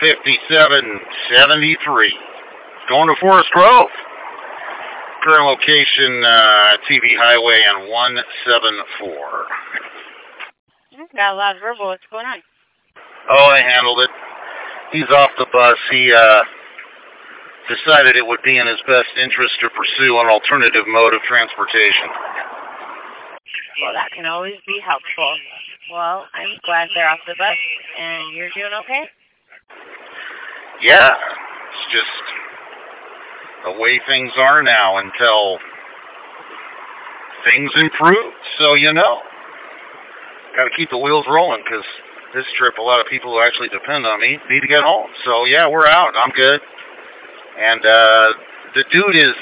5773. Going to Forest Grove. Current location, TV Highway and 174. Got a lot of verbal. What's going on? Oh, I handled it. He's off the bus. He decided it would be in his best interest to pursue an alternative mode of transportation. Well, that can always be helpful. Well, I'm glad they're off the bus, and you're doing okay? Yeah, it's just the way things are now until things improve. So, got to keep the wheels rolling because this trip, a lot of people who actually depend on me need to get home. So, yeah, we're out. I'm good. And the dude is,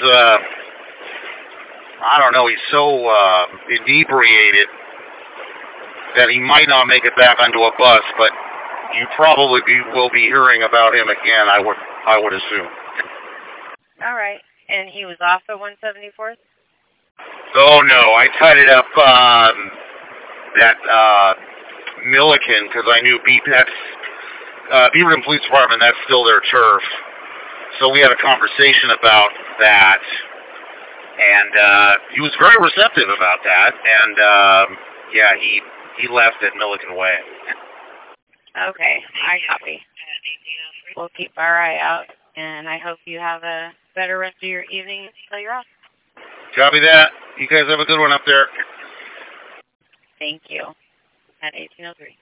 I don't know, he's so inebriated that he might not make it back onto a bus, but you probably will be hearing about him again, I would assume. All right. And he was off the 174th? Oh, no. I tied it up at Milliken because I knew Beaverton Police Department, that's still their turf. So we had a conversation about that, and he was very receptive about that, and yeah, he left at Milliken Way. Okay, I copy. We'll keep our eye out, and I hope you have a better rest of your evening until you're off. Copy that. You guys have a good one up there. Thank you. At 1803.